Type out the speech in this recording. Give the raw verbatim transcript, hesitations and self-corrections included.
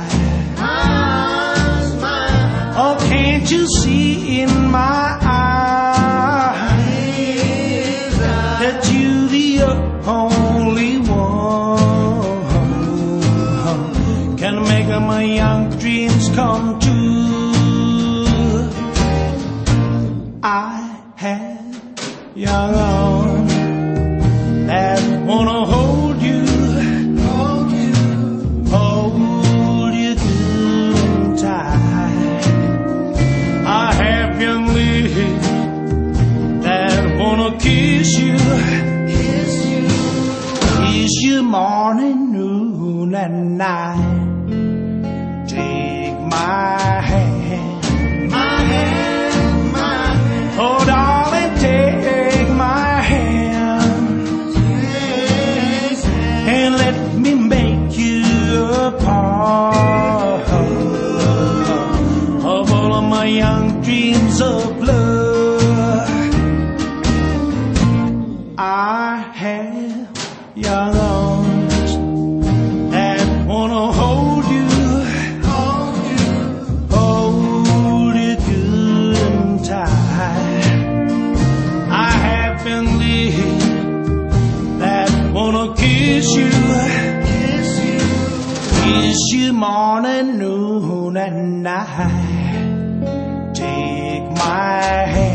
eyes, my eyes. Oh, can't you see in my eyes that you the only one can make my young dreams come true? I have young arms that wanna hold you, Hold you, hold you good and tight. I have young lips that wanna kiss you, kiss you. kiss you morning, noon, and night. Take my hand, My hand, my hand. oh darling, take my hand. Yes, And let me make you a part of all of my young dreams of love. I have young arms that wanna hold you, hold you. hold you good and tight. I have young lips that wanna kiss you, Kiss you, kiss you morning, noon, and night. Take my hand.